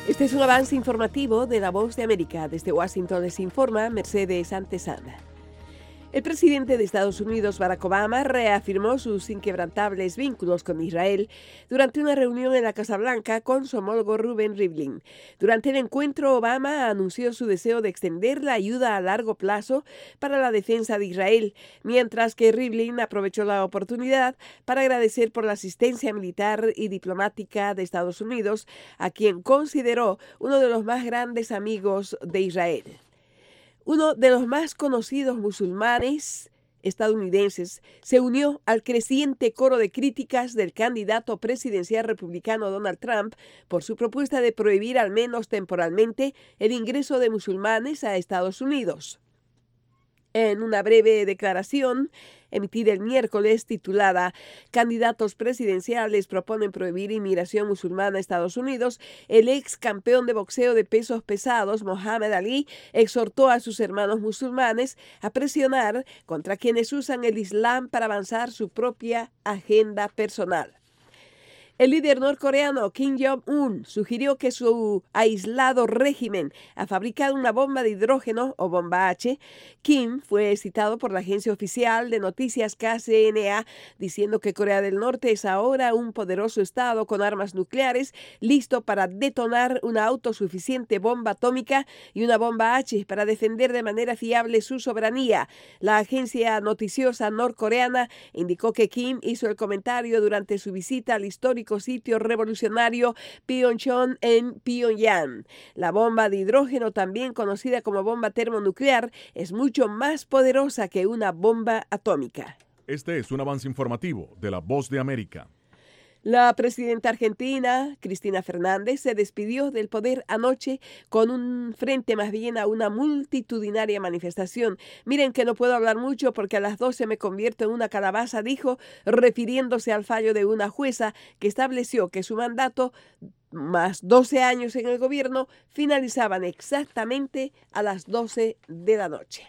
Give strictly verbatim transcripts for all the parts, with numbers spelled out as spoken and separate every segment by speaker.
Speaker 1: Este es un avance informativo de La Voz de América. Desde Washington les informa Mercedes Antesana. El presidente de Estados Unidos, Barack Obama, reafirmó sus inquebrantables vínculos con Israel durante una reunión en la Casa Blanca con su homólogo Reuven Rivlin. Durante el encuentro, Obama anunció su deseo de extender la ayuda a largo plazo para la defensa de Israel, mientras que Rivlin aprovechó la oportunidad para agradecer por la asistencia militar y diplomática de Estados Unidos, a quien consideró uno de los más grandes amigos de Israel. Uno de los más conocidos musulmanes estadounidenses se unió al creciente coro de críticas del candidato presidencial republicano Donald Trump por su propuesta de prohibir al menos temporalmente el ingreso de musulmanes a Estados Unidos. En una breve declaración emitida el miércoles titulada "Candidatos presidenciales proponen prohibir inmigración musulmana a Estados Unidos", el ex campeón de boxeo de pesos pesados Muhammad Ali exhortó a sus hermanos musulmanes a presionar contra quienes usan el Islam para avanzar su propia agenda personal. El líder norcoreano Kim Jong-un sugirió que su aislado régimen ha fabricado una bomba de hidrógeno o bomba H. Kim fue citado por la agencia oficial de noticias K C N A diciendo que Corea del Norte es ahora un poderoso estado con armas nucleares listo para detonar una autosuficiente bomba atómica y una bomba H para defender de manera fiable su soberanía. La agencia noticiosa norcoreana indicó que Kim hizo el comentario durante su visita al histórico sitio revolucionario Pyeongchon en Pyongyang. La bomba de hidrógeno, también conocida como bomba termonuclear, es mucho más poderosa que una bomba atómica.
Speaker 2: Este es un avance informativo de La Voz de América.
Speaker 1: La presidenta argentina, Cristina Fernández, se despidió del poder anoche con un frente más bien a una multitudinaria manifestación. Miren que no puedo hablar mucho porque a las doce me convierto en una calabaza, dijo, refiriéndose al fallo de una jueza que estableció que su mandato, más doce años en el gobierno, finalizaban exactamente a las doce de la noche.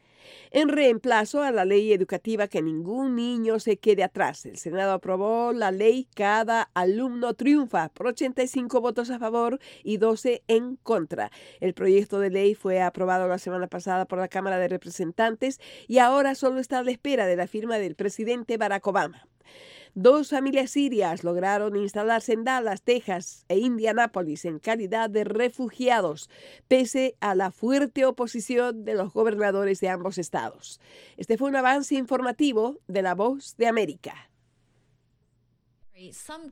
Speaker 1: En reemplazo a la ley educativa que ningún niño se quede atrás, el Senado aprobó la ley Cada Alumno Triunfa por ochenta y cinco votos a favor y doce en contra. El proyecto de ley fue aprobado la semana pasada por la Cámara de Representantes y ahora solo está a la espera de la firma del presidente Barack Obama. Dos familias sirias lograron instalarse en Dallas, Texas e Indianápolis en calidad de refugiados, pese a la fuerte oposición de los gobernadores de ambos estados. Este fue un avance informativo de La Voz de América.